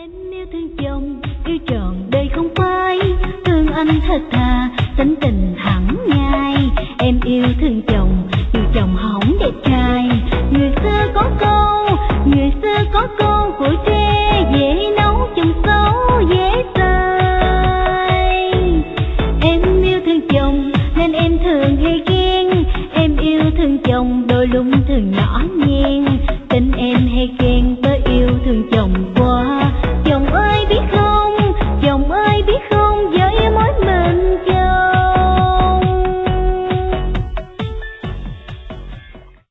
yêu trọn đời không phai, thương anh thật thà, tánh tình thẳng nhai. Em yêu thương chồng, yêu chồng hỏng đẹp trai. Người xưa có câu, người xưa có câu